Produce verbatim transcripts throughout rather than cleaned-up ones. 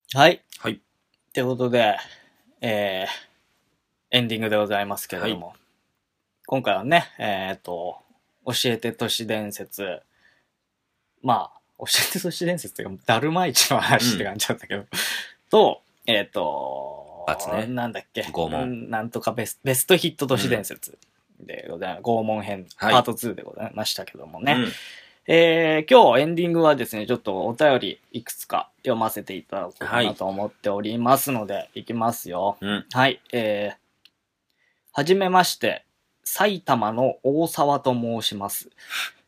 はい。 はい。 ということで、えー、エンディングでございますけれども、今回はね、えっ、と、教えて都市伝説、まあ、教えて都市伝説というか、だるま市の話って感じだったけど、と、えっ、と、 罰ね。 なんだっけ、 拷問んなんとかベスベストヒット都市伝説でございます。拷問編、 はいパートツーでございましたけどもね。 うん。 えー、今日エンディングはですね、ちょっとお便りいくつか読ませていただこうかはないと思っておりますので、いきますよ。 うん。 はい、えー、はじめまして、埼玉の大沢と申します。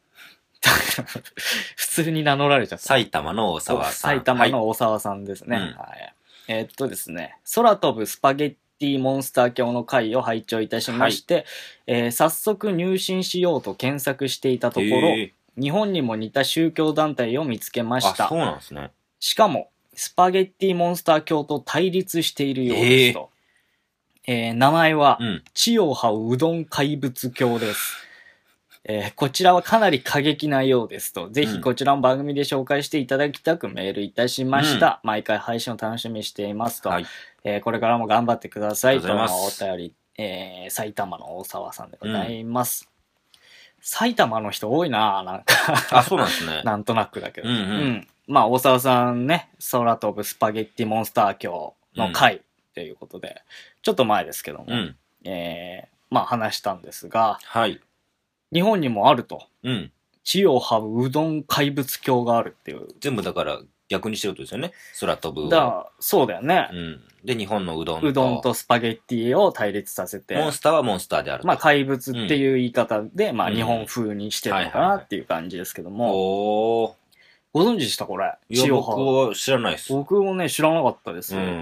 普通に名乗られちゃった。 埼玉の大沢さん。 埼玉の大沢さんですね。 はいはい、えー、っとですね、空飛ぶスパゲッティモンスター教の回を拝聴いたしまして、はい、えー、早速入信しようと検索していたところ、日本にも似た宗教団体を見つけました。 あ、そうなんですね。 しかも、スパゲッティモンスター教と対立しているようですと。えーえー、名前は、うん、地を這ううどん怪物教です。えー、こちらはかなり過激なようですと。ぜひこちらの番組で紹介していただきたくメールいたしました。うん、毎回配信を楽しみにしていますと。はい、えー、これからも頑張ってくださいとのお便り、えー、埼玉の大沢さんでございます。うん、埼玉の人多いなぁ、なんかあ、そうなんですね。 なんとなくだけど。 うんうん。うん、 まあ、大沢さんね、空飛ぶスパゲッティモンスター教の回ということで、うん、ちょっと前ですけども、うん、えー、まあ話したんですが、 はい。 日本にもあると。 うん。 地を這ううどん怪物教があるっていう。 全部だから逆にしてることですよね。空飛ぶ。 だからそうだよね。 うん。で、日本のうどんと。 うどんとスパゲッティを対立させて。 モンスターはモンスターであると。 まあ怪物っていう言い方で、うん、まあ日本風にしてるのかなっていう感じですけども。 おー。 ご存知でしたこれ。 いや、僕は知らないです。 僕もね、知らなかったですよ。うん。うん、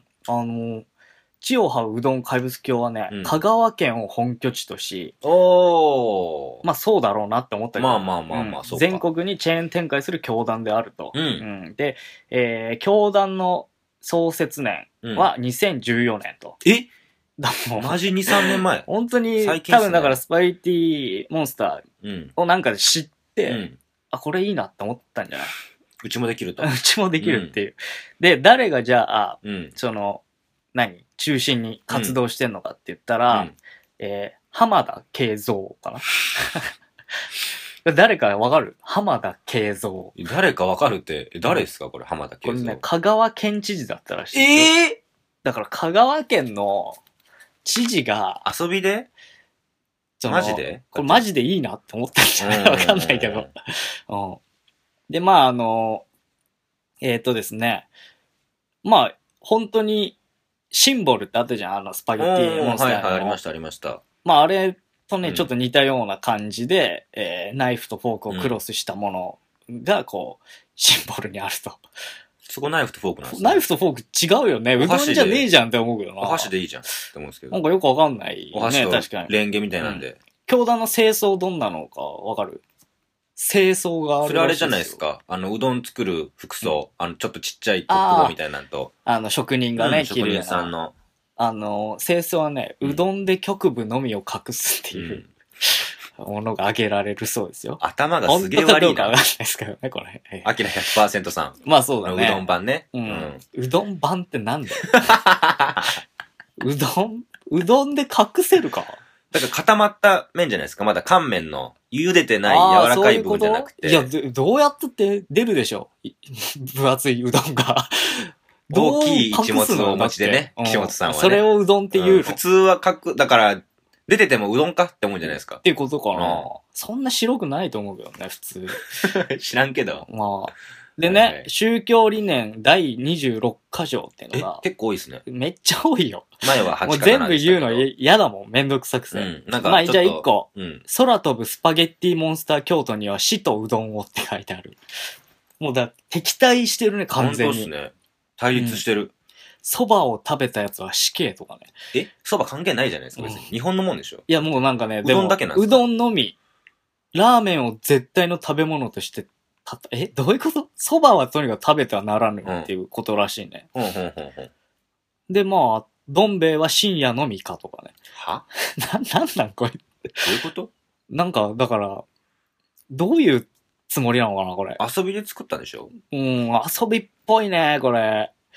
あの、地を這ううどん怪物教はね、うん、香川県を本拠地とし、 おー。 まあそうだろうなって思ったけど、 まあまあまあまあ、 うん、そうか。全国にチェーン展開する教団であると。 うん。 うん、で、えー、教団の創設年はにせんじゅうよねんと。 うん、えだもマジに、さんねんまえ。 本当に、ね、多分だからスパイティモンスターをなんかで知って、うん、あ、これいいなって思ったんじゃないうちもできると。 うちもできるっていう。うん、で、誰がじゃあ、うん、その、何中心に活動してんのかって言ったら、うん、えー、浜田慶三かな誰かわかる浜田慶三。 誰かわかるって、誰ですかこれ、浜田慶三。これね、 香川県知事だったらしい。 ええー、 だから香川県の知事が、 遊びでマジでこれマジでいいなって思ったんじゃないわかんないけど。うん。で、まあ、あの、えっ、ー、とですね、まあ、本当に、シンボルってあったじゃん、あの、スパゲッティモンスターの。 はいはい、ありました、ありました。 まあ、あれとね、うん、ちょっと似たような感じで、えー、ナイフとフォークをクロスしたものが、こう、シンボルにあると。 そこナイフとフォークなんですね。ナイフとフォーク違うよね。うどんじゃねえじゃんって思うけどな。 お箸でいいじゃんって思うんですけど。 なんかよくわかんない、ね。 お箸とレンゲみたいなんで。うん、 教団の清掃どんなのかわかる清掃があるらしいですよ。 それあれじゃないですか。あの、うどん作る服装。うん、あの、ちょっとちっちゃいコップ号みたいなんと。 あの、職人がね、 うん、職人さんの。 あの、清掃はね、うどんで局部のみを隠すっていう、うん、ものが挙げられるそうですよ。 頭がすげえ悪いな。 本当かどうかわかんないですけどね、これ。 アキラ ひゃくパーセント さん。 まあそうだね。 うどん版ね。 うん。うん、うどん版ってなんだよ。うどんうどんで隠せるかだから固まった麺じゃないですか。まだ乾麺の茹でてない柔らかい部分じゃなくて。 いや、どうやってって出るでしょ分厚いうどんが。 大きい一物をお持ちでね、岸本さんはね。 それをうどんって言うの、うん、 普通はかく、だから、出ててもうどんかって思うんじゃないですか。 っていうことかな、うん、そんな白くないと思うけどね、普通。 知らんけど。 まあ。でね、はいはい、宗教理念だいにじゅうろっか条っていうのが。 結構多いですね。 めっちゃ多いよ。 前ははちかななもう全部言うの嫌だもん、めんどくさくて。うん、なんかまあ、じゃあいっこ、うん。空飛ぶスパゲッティモンスター京都には死とうどんをって書いてある。もうだ、敵対してるね、完全に。 本当ですね。対立してる。 蕎麦を食べたやつは死刑とかね。 え蕎麦関係ないじゃないですか、別に。うん、日本のもんでしょ。 いや、もうなんかね、 うどんだけなんですかうどんのみ。ラーメンを絶対の食べ物としてたった、えどういうこと蕎麦はとにかく食べてはならぬっていうことらしいね。 うん、うん、うん、うん。 で、まあ、どん兵衛は深夜のみかとかね。 はな、なんなんこれ。どういうことなんか、だから、どういうつもりなのかな、これ。 遊びで作ったでしょうん、遊びっぽいね、これ。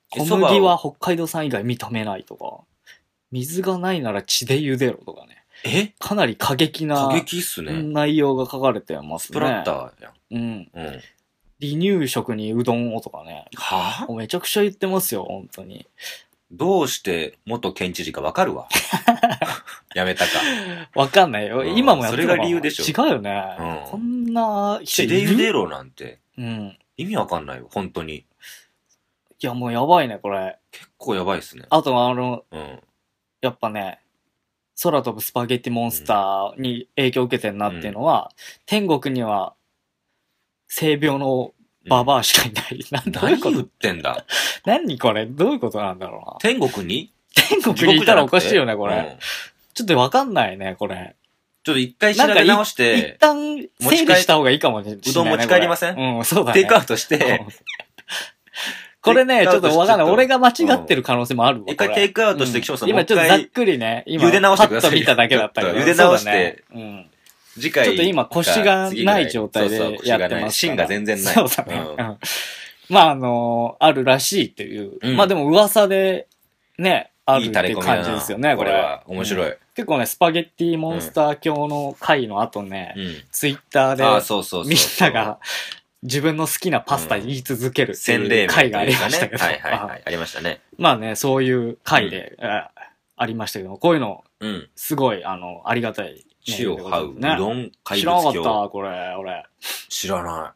小麦は北海道産以外認めないとか、水がないなら血で茹でろとかね。 えかなり過激な過激っすね。 内容が書かれてますね。 スプラッターやん。 うん。 うん。 離乳食にうどんをとかね。 はぁ、 めちゃくちゃ言ってますよ、本当に。 どうして元県知事かわかるわ。やめたか。 わかんないよ。今もやってるのかな。 それが理由でしょ。 違うよね。うん、こんな血で茹でろなんて。 うん。 意味わかんないよ、本当に。いや、もうやばいね、これ。 結構やばいっすね。 あと、あの、 うん、 やっぱね、空飛ぶスパゲッティモンスターに影響を受けてんなっていうのは、うん、天国には性病のババアしかいない。 うん、何言ってんだ。 何これどういうことなんだろうな。 天国に天国にいたらおかしいよね、これ。うん、ちょっとわかんないね、これ。 ちょっと一回調べ直して。 一旦整理した方がいいかもしれない、ね。 うどん持ち帰りません？ うん、そうだね。 テイクアウトして。 これね、ちょっとわかんない。俺が間違ってる可能性もあるわ。 一回テイクアウトして、岸本さん、 今ちょっとざっくりね、今、 茹で直してください。 パッと見ただけだったけど。 茹で直して、うん。次回。 ちょっと今腰がない状態でやってます。 芯が全然ない。 そうだね。まあ、あの、あるらしいっていう。まあでも噂で、ね、あるっていう感じですよね、これは。 面白い。 結構ね、スパゲッティモンスター教の回の後ね、ツイッターで、みんなが、自分の好きなパスタ言い続けるっていう回がありましたけど。 はいはいはい。ありましたね。 まあね、そういう回で、うん、ありましたけど、こういうの、すごい、あの、ありがたい、ね。 血を這ううどん怪物教。 知らなかった、これ、俺。 知らない。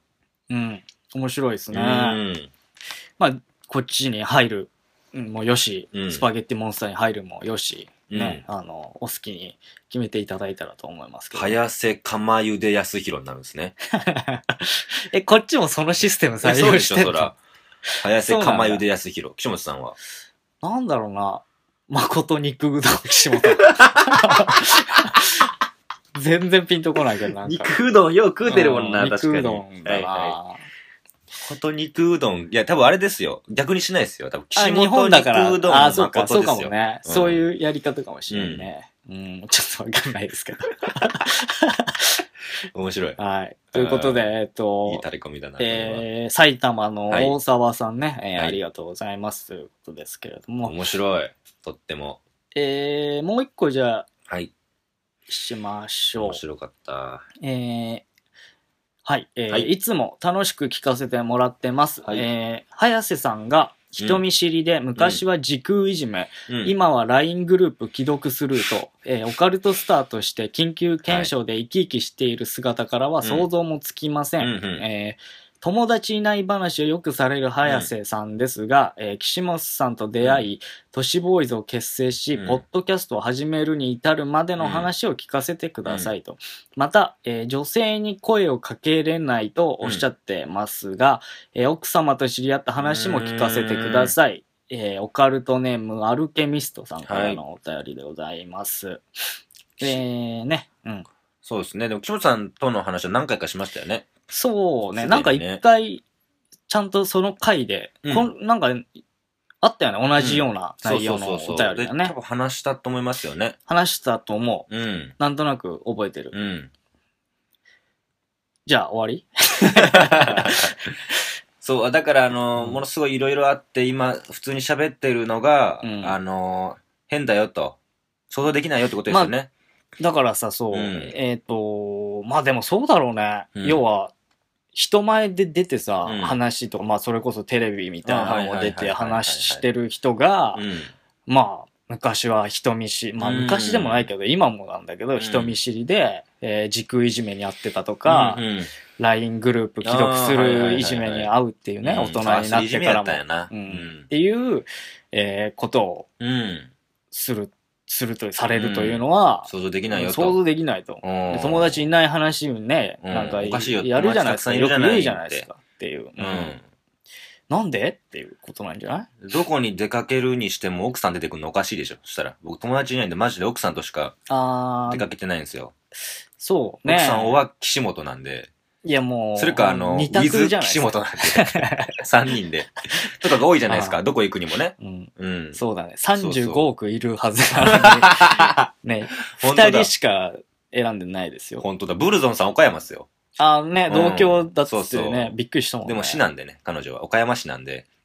うん。面白いですね。うん。まあ、こっちに入るもよし、うん、スパゲッティモンスターに入るもよし、ね、うん、あの、お好きに決めていただいたらと思いますけど。 早瀬釜茹で康弘になるんですね。 え、こっちもそのシステム採用してるの？そうでしょ、そら。 早瀬釜茹で康弘。岸本さんは。 なんだろうな。誠肉うどん岸本。全然ピンとこないけどな。 肉うどんよう食うてるもんな、 うん、 確かに。 肉うどんだな。はいはい、 こと肉うどん。いや、多分あれですよ。逆にしないですよ。多分、 岸本肉うどんの誠ですよ。あ、そうか、そうかもね、うん。そういうやり方かもしれないね。うん、うん、ちょっとわかんないですけど。 面白い。 はい。ということで、えっと、 いいタレコミだな。 えー、埼玉の大沢さんね、はい、えー、ありがとうございます。ということですけれども。 面白い。とっても。 えー、もう一個じゃあ、 はい。 しましょう。 面白かった。 えー、はい、えーはい、 いつも楽しく聞かせてもらってます。はい、えー、早瀬さんが人見知りで、うん、昔は時空いじめ、うん、今は ライン グループ既読スルーと、えー、オカルトスターとして緊急検証で生き生きしている姿からは想像もつきません。うんうんうん、えー友達いない話をよくされる早瀬さんですが、うんえー、岸本さんと出会い、うん、都市ボーイズを結成し、うん、ポッドキャストを始めるに至るまでの話を聞かせてくださいと。うん、また、えー、女性に声をかけれないとおっしゃってますが、うんえー、奥様と知り合った話も聞かせてください。えー、オカルトネームアルケミストさんからのお便りでございます。はい、えー、ね、うん。 そうですね。でも、岸本さんとの話は何回かしましたよね。 そうね。ねなんか一回、ちゃんとその回で、うん、こんなんか、あったよね。同じような内容のお便りだよね。 多分話したと思いますよね。 話したと思う。 うん。 なんとなく覚えてる。 うん。 じゃあ、終わりそう、だから、あの、うん、ものすごいいろいろあって、今、普通に喋ってるのが、うん、あの、変だよと。想像できないよってことですよね。 まあ、だからさ、そう、うん、えっ、ー、と、まあでもそうだろうね。うん、要は、人前で出てさ、うん、話とか、まあそれこそテレビみたいなのを出て話してる人が、まあ昔は人見知り、まあ昔でもないけど、うん、今もなんだけど、人見知りで、えー、時空いじめにあってたとか、うんうん、ライン グループ既読するいじめに遭うっていうね、大人になってからも、うん、っていう、えー、ことをする。すると、されるというのは、 うん、想像できないよと。 想像できないと。友達いない話をね、うん、なんかやるじゃないですか。よく言うじゃないですか。っていう。うん、なんでっていうことなんじゃない？ どこに出かけるにしても奥さん出てくるのおかしいでしょ。そしたら。僕友達いないんでマジで奥さんとしか出かけてないんですよ。 そうね。 奥さんは岸本なんで。 いやもう。 それかあの、ウィズ岸本なんで。さんにんで。とかが多いじゃないですか。どこ行くにもね。 うん。うん。そうだね。さんじゅうごおくいるはずなのに。ね。ふたりしか選んでないですよ。 本当だ。ブルゾンさん岡山っすよ。 ああね、同郷だっつってね、びっくりしたもんね。 でも市なんでね、彼女は。岡山市なんで。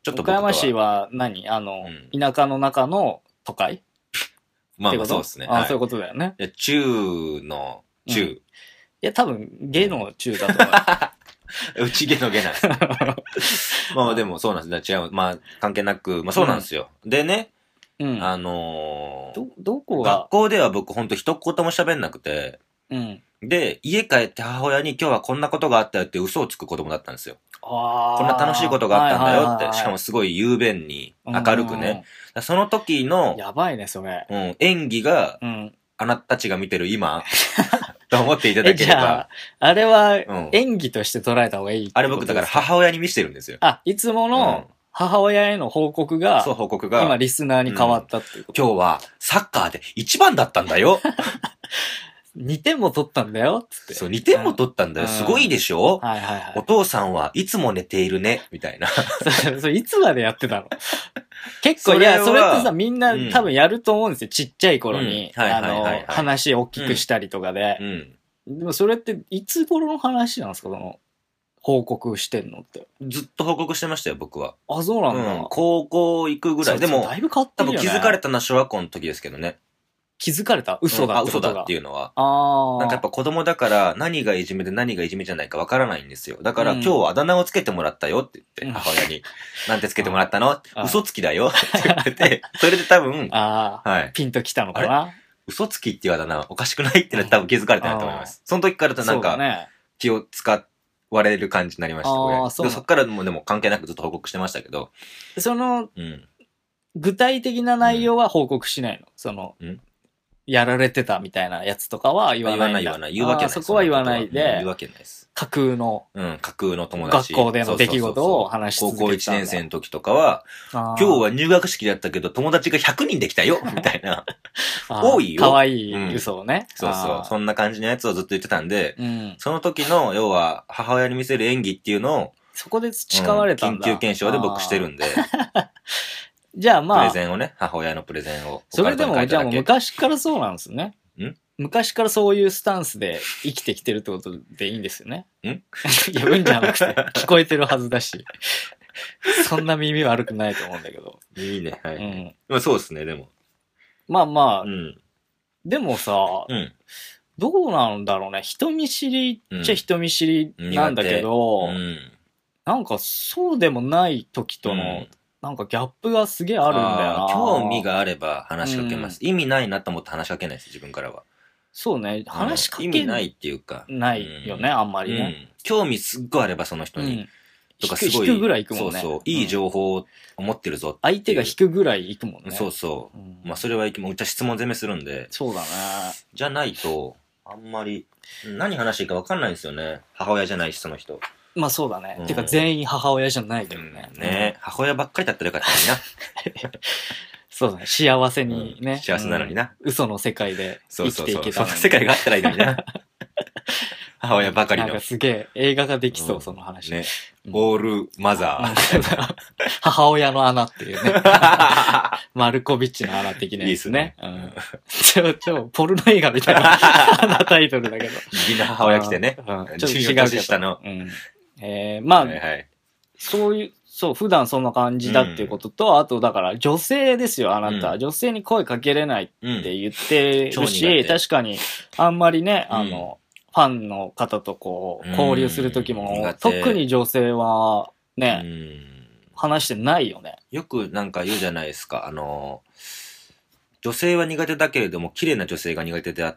ちょっと僕とは岡山市は何あの、 うん、 田舎の中の都会まあまあそうですね。 あ、はい、そういうことだよね。 いや、中の中。うん、いや、多分、下の中だと思う。うち下の下なんです。まあでもそうなんです。違う。まあ関係なく、まあそうなんですよ。うん、でね、うん、あのー、 ど、どこが学校では僕ほんと一言も喋んなくて、うん、で、家帰って母親に今日はこんなことがあったよって嘘をつく子供だったんですよ。あこんな楽しいことがあったんだよって、しかもすごい雄弁に明るくね。その時の、 やばいね、それ。 うん、演技が、うん、あなたたちが見てる今、と思っていただければ。じゃあ、あれは演技として捉えた方がいいってことですか、 あれ僕だから母親に見せてるんですよ。 あ、いつもの母親への報告が、 そう報告が、 今リスナーに変わったっていうこと、 うん、今日はサッカーで一番だったんだよ。 にてんも取ったんだよつって。 そう、にてんも取ったんだよ。すごいでしょ、 はいはいはい。 お父さんはいつも寝ているね。みたいな。 それいつまでやってたの結構、いや、それってさ、みんな、うん、多分やると思うんですよ。ちっちゃい頃に。あの、話を大きくしたりとかで。うんうん、でもそれっていつ頃の話なんですかその、報告してんのって。 ずっと報告してましたよ、僕は。 あ、そうなんだ。 うん、高校行くぐらい。でも、 だいぶ変わってるよね。 多分気づかれたのは小学校の時ですけどね。 気づかれた嘘だってことが、うん、 嘘だっていうのは。ああ。なんかやっぱ子供だから何がいじめで何がいじめじゃないかわからないんですよ。だから今日はあだ名をつけてもらったよって言って、母親に。なんてつけてもらったの嘘つきだよって言ってて、それで多分、 ああ、はい。ピンときたのかな嘘つきっていうあだ名はおかしくないってのは多分気づかれたなと思います。その時からとなんか、気を使われる感じになりました。ああ、そう。そっからもでも関係なくずっと報告してましたけど。 その、うん、具体的な内容は報告しないの、その、うんやられてたみたいなやつとかは言わないんだ。 言わない言わない。言うわけない。 そこは言わないで。 言うわけないです。 架空の。 うん、架空の友達。 学校での出来事を話し続けてた。 高校いちねん生の時とかは、今日は入学式だったけど友達がひゃくにんできたよみたいな。多いよ。 かわいい嘘をね、 うん。そうそう。そんな感じのやつをずっと言ってたんで、うん、その時の、要は母親に見せる演技っていうのを、 そこで培われたんだ。 うん、緊急検証で僕してるんで。 じゃあまあ。 プレゼンをね、母親のプレゼンを。 それでも、じゃあもう昔からそうなんですね。ん昔からそういうスタンスで生きてきてるってことでいいんですよね。んいや、うんじゃなくて、聞こえてるはずだし。そんな耳悪くないと思うんだけど。 いいね、はい。うん、まあそうですね、でも。 まあまあ、うん、でもさ、うん、どうなんだろうね。人見知りっちゃ人見知りなんだけど、うんうん、なんかそうでもない時との、うんなんかギャップがすげえあるんだよな。 興味があれば話しかけます、うん。意味ないなと思って話しかけないです、自分からは。 そうね。話しかけ、 うん、意味ないっていうか。 ないよね、うん、あんまりね、うん。 興味すっごいあればその人に。うん、とかすごい。 引くぐらい行くもんね。 そうそう。いい情報を持ってるぞって。 相手が引くぐらい行くもんね。 そうそう。うん、まあそれは行きも、うちは質問攻めするんで。 そうだね。 じゃないと、あんまり、何話していいか分かんないんですよね。母親じゃないし、その人。 まあそうだね。うん、てか全員母親じゃないけどね。 うん、ね、うん、母親ばっかりだったらよかったのにな。 そうだね。幸せにね。うん、 幸せなのにな、 うん。嘘の世界で生きていけたのに。そうそうそう。 そんな世界があったらいいのにな。母親ばかりの。 なんかすげえ映画ができそう、うん、その話。 ね。オールマザー。 母親の穴っていうね。マルコビッチの穴的なやつね。いいっすね。うん、ちょ、ちょ、ポルノ映画みたいなタイトルだけど。 みんな母親来てね。うん、ちょっと違う年下の。 うんえー、まあ、はいはい、そういう、そう、普段そんな感じだっていうことと、うん、あと、だから、女性ですよ、あなた、うん。女性に声かけれないって言ってるし、うん、確かに、あんまりね、あの、ファンの方とこう、交流するときも、特に女性は、ね、話してないよね。 よくなんか言うじゃないですか、あの、女性は苦手だけれども、綺麗な女性が苦手であって。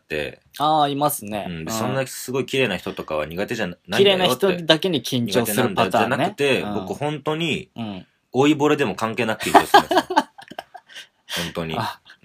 ああ、いますね。 うん。で、そんなすごい綺麗な人とかは苦手じゃないんだよって。綺麗な人だけに緊張するパターンね。 じゃなくて、うん、僕本当に、うん、老いぼれでも関係なく緊張するんですよ。本当に。うん。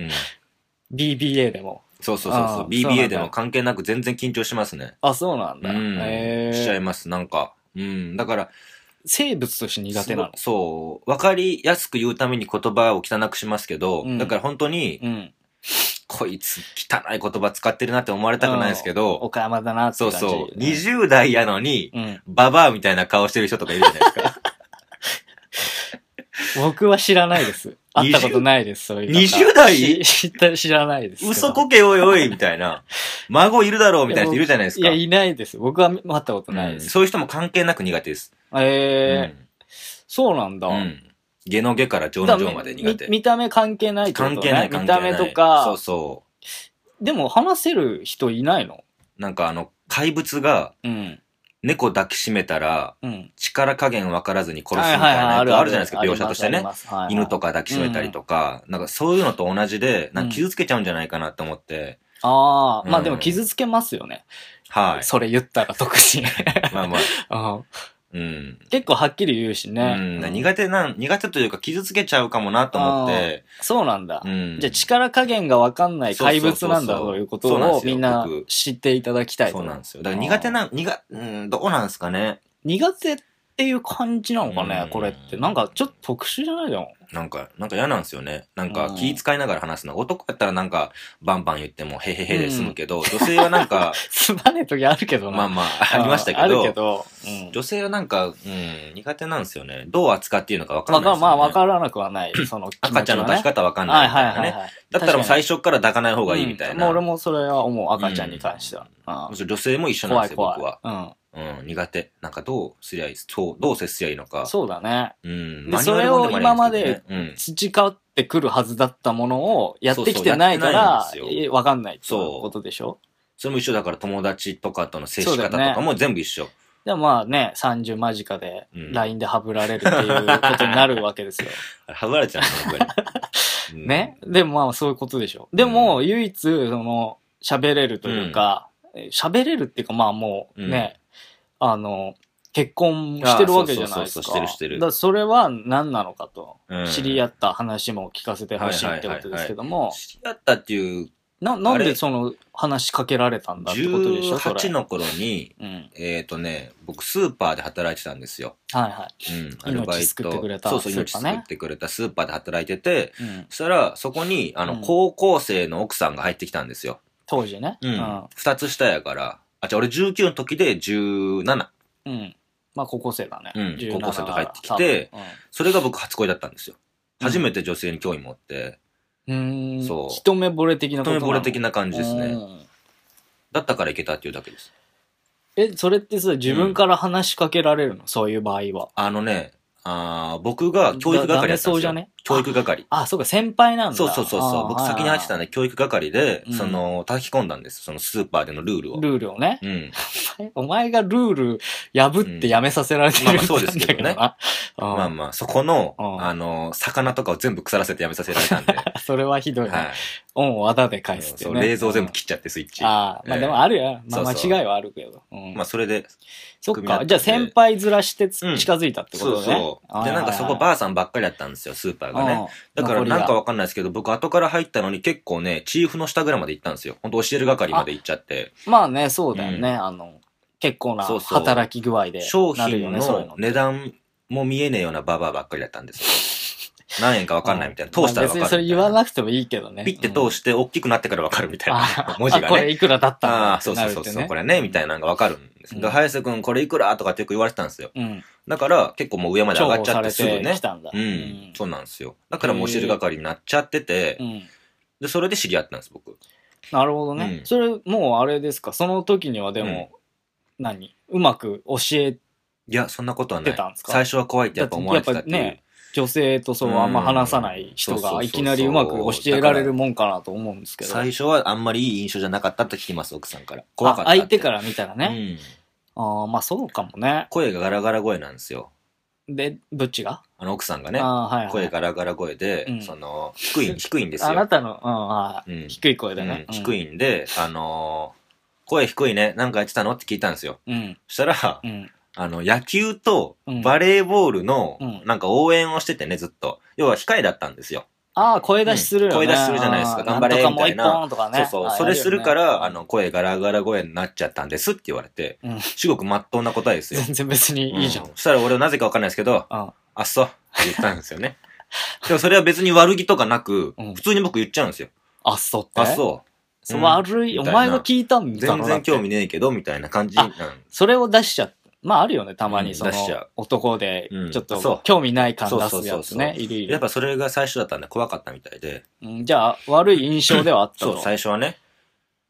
ビービーエー でも。 そうそうそうそう。ビービーエー でも関係なく全然緊張しますね。 あ、そうなんだ。 うん。へしちゃいます、なんか。うん。だから、 生物として苦手なの。 そう。わかりやすく言うために言葉を汚くしますけど、うん、だから本当に、うん、こいつ汚い言葉使ってるなって思われたくないですけど、 岡山だなって感じ。 そうそう。にじゅう代やのに、うん、ババアみたいな顔してる人とかいるじゃないですか。 僕は知らないです。会ったことないです、そういう方。 にじゅう代知った知らないです。 嘘こけおいおい、みたいな。孫いるだろうみたいな人いるじゃないですか。 いや、いないです。僕は会ったことないです。 うん、そういう人も関係なく苦手です。 ええーうん、そうなんだ。うん。 下の下から上の上まで苦手。 見た目関係ないってことね。 関係ない、関係ない。 見た目とか。 そうそう。 でも話せる人いないの？ なんかあの、怪物が、うん。猫抱きしめたら、うん、力加減分からずに殺すみたいなやつあるじゃないですか、描写としてね。はいはい、犬とか抱きしめたりとか、うん、なんかそういうのと同じで、なんか傷つけちゃうんじゃないかなと思って。 うん、ああ、うん、まあでも傷つけますよね。 はい。 それ言ったら特に。 まあまあ。 うんうん、結構はっきり言うしね。 うん、苦手な、苦手というか傷つけちゃうかもなと思って。 そうなんだ。うん、じゃあ力加減がわかんない怪物なんだということをみんな知っていただきたいと。 そうなんですよ。だから苦手な、苦、うん、どうなんですかね。 苦手っていう感じなのかね、うん、これって。なんかちょっと特殊じゃないの？ なんか、なんか嫌なんですよね。なんか気遣いながら話すの。男やったらなんかバンバン言ってもへへへで済むけど、うん、女性はなんか。 すまねえ時あるけどな。 まあまあ、ありましたけど。あるけど、 うん、女性はなんか、うん、苦手なんですよね。どう扱っていいのか分からないですよね。 まあまあ分からなくはない。その、ね、 赤ちゃんの抱き方分かんないみたいなね。はいはいはいはい、だったらもう最初から抱かない方がいいみたいな。うん、 もう俺もそれは思う、赤ちゃんに関しては。 うん、女性も一緒なんですよ、 怖い怖い僕は。うんうん、苦手。なんかどうすりゃいい、そう、どう接すりゃいいのか。 そうだね。 うん。 で、それを今まで培ってくるはずだったものをやってきてないから、わかんないってことでしょ？ それも一緒だから友達とかとの接し方とかも全部一緒。 でもまあね、さんじゅう間近で ライン でハブられるっていうことになるわけですよ。 ハブられちゃうの、やっぱり。ね。でもまあそういうことでしょ。でも唯一、その、喋れるというか、喋れるっていうかまあもうね、あの、結婚してるわけじゃないですか。 そうそうそう、してるしてる。 だからそれは何なのかと、うん、知り合った話も聞かせてほしいってことですけども。 知り合ったっていう。 な、なんでその話しかけられたんだってことでしょ？ じゅうはちの頃に、うん、えっ、ー、とね、僕スーパーで働いてたんですよ。 はいはい。 うん。アルバイト。 命救ってくれた。 そうそう、命救ってくれたスーパーで働いてて、うん、そしたらそこに、あの、うん、高校生の奥さんが入ってきたんですよ。 当時ね。 うん。二、うん、つ下やから、あ、じゃあ俺じゅうきゅうの時でじゅうなな。 うん。まあ高校生だね。 うん。高校生と入ってきて、うん、それが僕初恋だったんですよ。初めて女性に興味持って。 うん。そう。一目惚れ的なことなの？ 一目惚れ的な感じですね。だったからいけたっていうだけです。 え、それってさ、自分から話しかけられるの？うん、そういう場合は。 あのね、あ僕が教育係だったんですよ。そうじゃね？教育係。 あ、そうか、先輩なんだ。 そうそうそうそう。僕先に入ってたんで、教育係で、うん、その、叩き込んだんです。そのスーパーでのルールを。 ルールをね。 うん。 お前がルール破ってやめさせられてる、うん、 まあそうですけどね。まあまあ、そこの、あの、魚とかを全部腐らせてやめさせられたんで。 それはひどいね。はい。恩を技で返すってね。 そう、冷蔵全部切っちゃってスイッチ。 ああ、まあでもあるよ。まあ間違いはあるけど。 まあそれで。 そっか。じゃあ先輩ずらして近づいたってことね。 そうそう。で、なんかそこばあさんばっかりだったんですよ、スーパーがね。だからなんかわかんないですけど、僕後から入ったのに結構ね、チーフの下ぐらいまで行ったんですよ。本当教える係まで行っちゃって。 まあね、そうだよね。あの、結構な働き具合で。 商品の値段も見えねえようなババアばっかりだったんですよ。何円かわかんないみたいな。通したらわかるみたいな。別にそれ言わなくてもいいけどね。 ピッて通して大きくなってからわかるみたいな。文字がね。 これいくらだったんだ。 ああ、そうそうそう。これね、みたいなのがわかるんです。で、早瀬くんこれいくらとかってよく言われてたんですよ。だから結構もう上まで上がっちゃってすぐね。うん。そうなんですよ。だからもう教える係になっちゃってて、で、それで知り合ったんです、僕。 なるほどね。それもうあれですか、その時にはでも、何うまく教えていや、そんなことはない。最初は怖いってやっぱ思われてたっていう。 ね、女性とそうあんま話さない人がいきなりうまく教えられるもんかなと思うんですけど。 最初はあんまりいい印象じゃなかったって聞きます、奥さんから。怖かった。 相手から見たらね。うん、ああ、まあそうかもね。 声がガラガラ声なんですよ。 で、どっちがあの奥さんがね、 はいはい、 声ガラガラ声で、うん、その、低い、低いんですよ。 あなたの、うんあうん、低い声でね、 うん。低いんで、あのー、声低いね、なんかやってたのって聞いたんですよ。うん、そしたら、うんあの、野球とバレーボールの、なんか応援をしててね、ずっと。要は控えだったんですよ。 ああ、声出しするよね、うん。 声出しするじゃないですか。頑張れ、みたいな。 とかね、 そうそう。それするから、あの、声ガラガラ声になっちゃったんですって言われて、うん、至極真っ当な答えですよ。 全然別にいいじゃん。うん、 そしたら俺はなぜかわかんないですけど、うん、あっそうって言ったんですよね。でもそれは別に悪気とかなく、うん、普通に僕言っちゃうんですよ。 あっそうって。 あっそう。 うん、悪い、お前が聞いたんだ全然興味ねえけど、みたいな感じ。 それを出しちゃった。まああるよね、たまにその、男で、ちょっと興味ない感出すやつね、いるいる。 やっぱそれが最初だったんで怖かったみたいで。 じゃあ、悪い印象ではあったの？ そう、最初はね。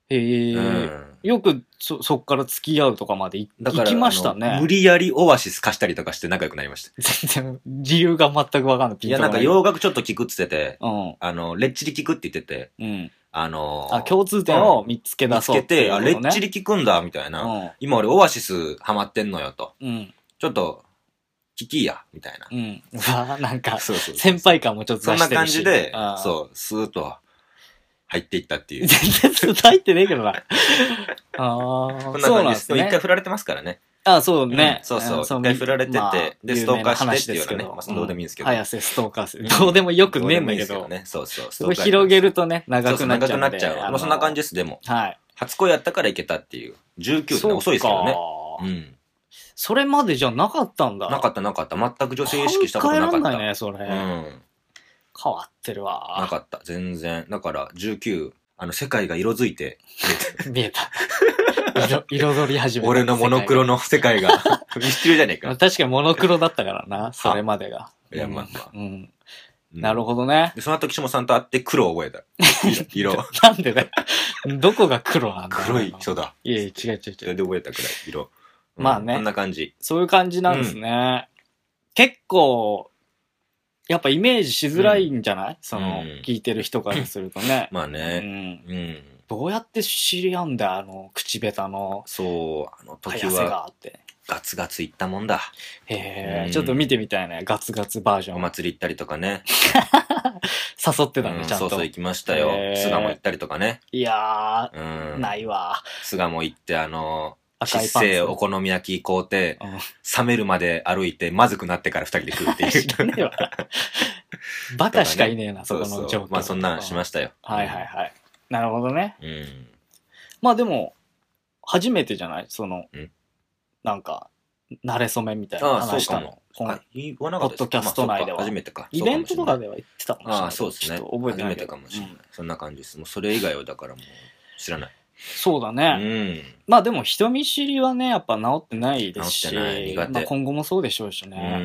へえ、うん、よくそ、そっから付き合うとかまで行きましたね。 無理やりオアシス貸したりとかして仲良くなりました。 全然、理由が全くわかんない。 いや、なんか洋楽ちょっと聞くって言ってて、うん、あの、レッチリ聞くって言ってて、うん、あのー、 あ、共通点を見つけ出そうっていう、 ね、見つけて、あ、レッチリ聞くんだ、みたいな、うん。今俺オアシスハマってんのよ、と。うん、ちょっと、聞きや、みたいな。 うん。うわなんか、そうそうそう先輩感もちょっと出してるし。 そんな感じで、そう、スーッと入っていったっていう。 全然スーッと入ってねえけどな。ああ、 こんな感じです。一、ね、回振られてますからね。 ああ、そうね。 うん、そうそう。一回振られてて、まあ、で、ストーカーしてっていうのはね、まあ、どうでもいいんですけど。 早瀬ストーカーする。どうでもよくねえんだけど。 ね、そうそう。 それ広げるとね、長くなっちゃう。 長くなっちゃう。もうそんな感じです、でも。はい。初恋やったからいけたっていう。じゅうきゅうって遅いですけどね。うん。 それまでじゃなかったんだ。 なかったなかった。全く女性意識したことなかった。 考えらんないね、それ。うん。変わってるわ。 なかった、全然。だから、じゅうきゅう、あの、世界が色づいて見えた。色彩り始めた。 俺のモノクロの世界がミスチルじゃねえか。 確かにモノクロだったからな、それまでが。いや、まあまあ。うん。なるほどね。 その後、岸本さんと会って黒を覚えた。色。 なんでだよ。どこが黒なんだ黒い人だ。 いやいや、違う違う違う。 それで覚えたくらい、色。 まあね。 こんな感じ。 そういう感じなんですね。結構、やっぱイメージしづらいんじゃないその、聞いてる人からするとね。 まあね。うん。 どうやって知り合うんだよ、あの、口下手の。 そう、あの時は。ガツガツいったもんだ。 へえ、ちょっと見てみたいね。ガツガツバージョン。 お祭り行ったりとかね。 誘ってたね、ちゃんと。 そうそう行きましたよ。巣鴨行ったりとかね。 いやー、ないわ。 巣鴨行って、あの、赤いパンツ。お好み焼き買うて、冷めるまで歩いて、まずくなってから二人で食うっていう。知らねえわ。バカしかいねえな、そこの状況。 まあそんなんしましたよ。 はいはいはい。なるほどね。うん。まあでも、初めてじゃないその、なんか、慣れ初めみたいな話したの。 あ、言わなかったです。 ポッドキャスト内では。 初めてか。 イベントとかでは言ってたかもしれない。 ああ、そうですね。 覚えてない。 初めてかもしれない。そんな感じです。もうそれ以外はだからもう知らない。 そうだね。うん。まあでも人見知りはね、やっぱ治ってないですし、まあ今後もそうでしょうしね。うん。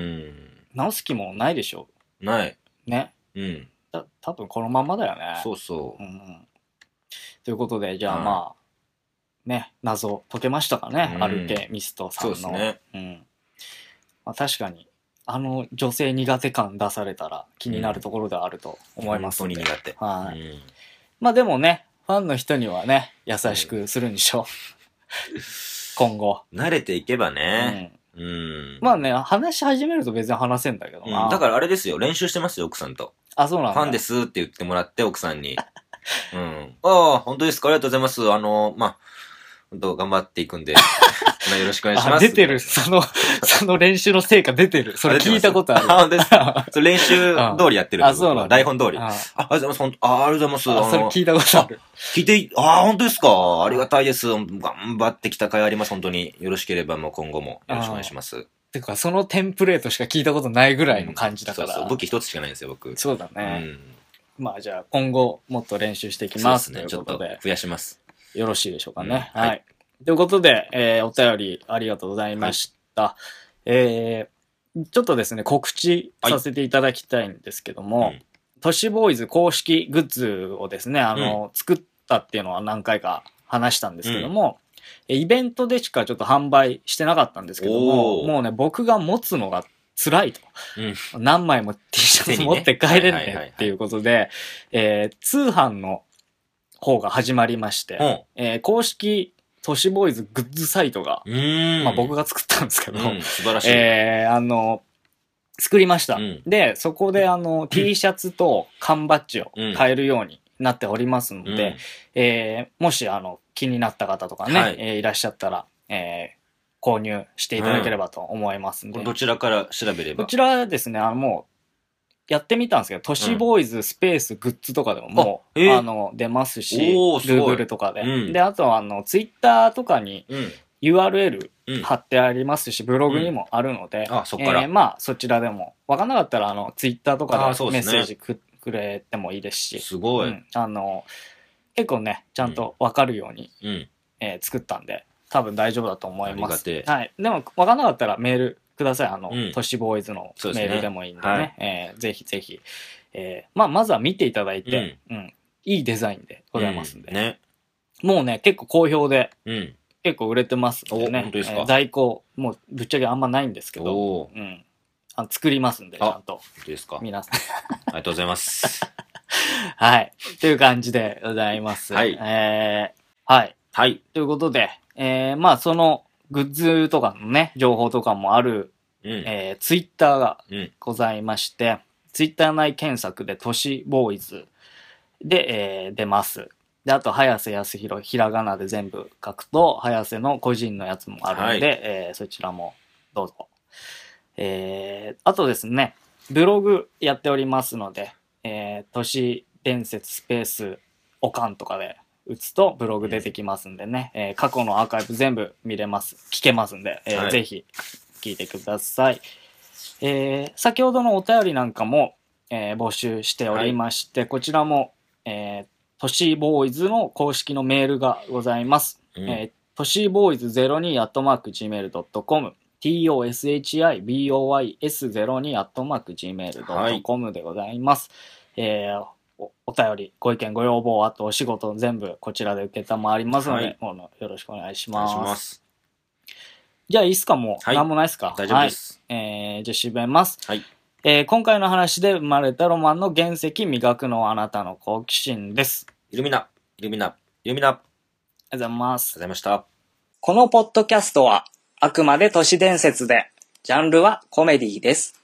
治す気もないでしょう。ない。 ね。うん。た多分このままだよね。 そうそう。 うん。ということで、じゃあまあ、ね、謎解けましたかね。アルケミストさんの。そうですね。うん。まあ確かに、あの女性苦手感出されたら気になるところではあると思いますので。 本当に苦手。 はい。まあでもね、ファンの人にはね、優しくするんでしょう。今後。 慣れていけばね。うん。うん、 まあね、話し始めると別に話せんだけどな、 うん。だからあれですよ、練習してますよ、奥さんと。 あ、そうなんだ。 ファンですって言ってもらって、奥さんに。うん。ああ、本当ですか、ありがとうございます。あの、まあ、本当頑張っていくんで、よろしくお願いします。 出てる。その、その練習の成果出てる。それ聞いたことある。 あ、ですか。それ練習通りやってる。あ、そうなんだ。台本通り。あ、ありがとうございます。あ、ありがとうございます。 あ、それ聞いたことある。 聞いて、あ、本当ですか。ありがたいです。頑張ってきた甲斐あります。本当に。よろしければもう今後もよろしくお願いします。 てか、そのテンプレートしか聞いたことないぐらいの感じだから。 そうそう。武器一つしかないんですよ、僕。 そうだね。まあじゃあ今後もっと練習していきます。 そうですね。ちょっと増やします。 よろしいでしょうかね。はい。ということで、えー、お便りありがとうございました。はい、えー、ちょっとですね、告知させていただきたいんですけども、はい、都市ボーイズ公式グッズをですね、あの、うん、作ったっていうのは何回か話したんですけども、うん、イベントでしかちょっと販売してなかったんですけども、もうね、僕が持つのが辛いと。うん、何枚も T シャツ持って帰れないっていうことで、えー、通販の方が始まりまして、うんえー、公式都市ボーイズグッズサイトが、まあ僕が作ったんですけど、うん、 素晴らしい。 えー、あの、作りました。うん、で、そこであの、T シャツと缶バッジを買えるようになっておりますので、うんえー、もしあの、気になった方とかね、はいえー、いらっしゃったら、えー、購入していただければと思いますんで。 うん、どちらから調べればこちらですね、あの、もう、やってみたんですけど、都市ボーイズスペースグッズとかでももう、うん、あ, あの、出ますし、Google とかで、うん。で、あとはあの、Twitter とかに ユーアールエル 貼ってありますし、ブログにもあるので、うん、あ、そっから。えー、まあ、そちらでも、わかんなかったら、あの、Twitter とかでメッセージ く,、ね、くれてもいいですし、 すごい。うん、 あの、結構ね、ちゃんとわかるように、うんえー、作ったんで、多分大丈夫だと思います。はい。でも、わかんなかったらメールください。あの、うん、都市ボーイズのメールでもいいんでね。でねはいえー、ぜひぜひ。えー、まあ、まずは見ていただいて、うん、うん、いいデザインでございますんで。うん、ね。 もうね、結構好評で、 うん。 結構売れてますんでね。 本当ですか、 えー、在庫、もうぶっちゃけあんまないんですけど、うん。あ作りますんで、ちゃんと。 本当ですか。 皆さん。 ありがとうございます。 はい。という感じでございます。 はい。 えー、はい。 はい。 ということで、えー、まあそのグッズとかのね、情報とかもある、うん、えー、ツイッターがございまして、うん、ツイッター内検索で都市ボーイズで、えー、出ます。で、あと、早瀬康弘、ひらがなで全部書くと、早瀬の個人のやつもあるので、はい、えー、そちらもどうぞ。えー、あとですね、ブログやっておりますので、えー、都市伝説スペースおかんとかで打つとブログ出てきますんでね、えー、過去のアーカイブ全部見れます、聞けますんで、えーはい、ぜひ聞いてください。えー、先ほどのお便りなんかも、えー、募集しておりまして、はい、こちらも、えー、都市ボーイズの公式のメールがございます。うん、えー、都市ボーイズ ゼロに アットマーク ジーメール ドットコム トシボーイズ ゼロに アットマーク ジーメール ドットコム でございます。はい、えー、お、お便り、ご意見、ご要望、あとお仕事全部こちらで受けたまわりますので、はい、よろしくお願いします。お願いします。じゃあいいっすか、もう。はい、なんもないっすか。 大丈夫です。 はい、えー、じゃあ締めます。 はい。 えー、今回の話で生まれたロマンの原石、磨くのはあなたの好奇心です。 イルミナ、イルミナ、イルミナ。ありがとうございます。 ありがとうございました。 このポッドキャストは、あくまで都市伝説で、ジャンルはコメディです。